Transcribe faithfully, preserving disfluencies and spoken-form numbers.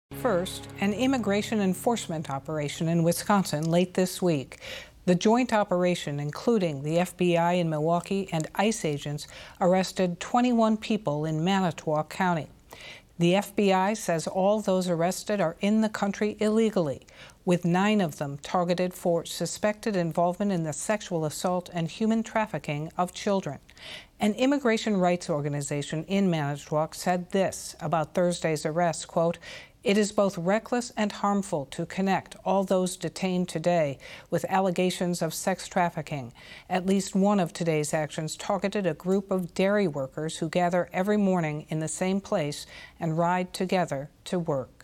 First, an immigration enforcement operation in Wisconsin late this week. The joint operation, including the F B I in Milwaukee and ICE agents, arrested twenty-one people in Manitowoc County. The F B I says all those arrested are in the country illegally, with nine of them targeted for suspected involvement in the sexual assault and human trafficking of children. An immigration rights organization in Manitowoc said this about Thursday's arrest, quote, "It is both reckless and harmful to connect all those detained today with allegations of sex trafficking. At least one of today's actions targeted a group of dairy workers who gather every morning in the same place and ride together to work."